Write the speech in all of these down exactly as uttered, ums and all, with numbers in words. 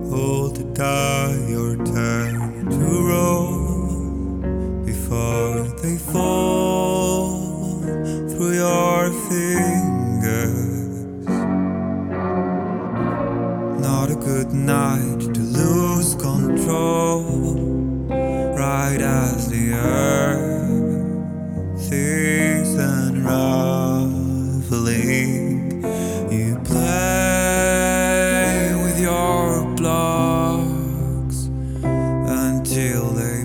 Hold the die your turn to roll before they fall through your fingers. Not a good night to lose control, right as the earth is unraveling. You play with your blocks until they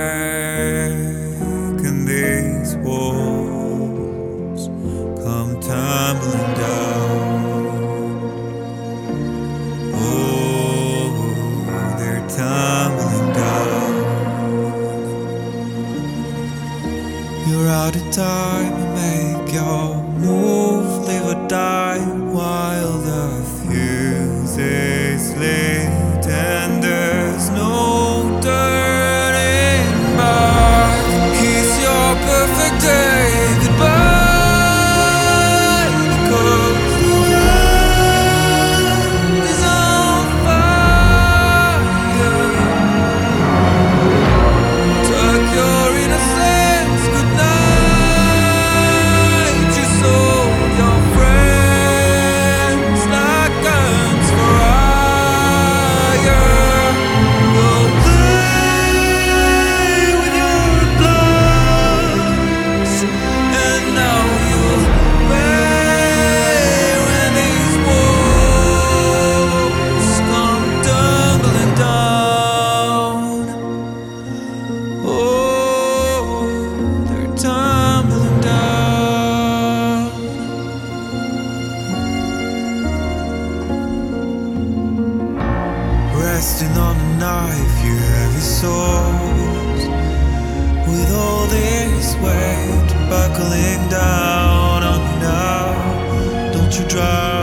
break, and these walls come tumbling down. Oh, they're tumbling down. You're out of time to make your move, live or die while the fuse is lit and there's no turning back. Kiss your perfect day goodbye, because the world is on fire. Tuck your innocence goodnight. You sold your friends like guns for hire. You'll play with your bloods, and now you'll pay when these walls come tumbling down. Oh, they're tumbling down. Resting on a knife, you heavy swords, with all this weight buckling down on you now. Don't you drive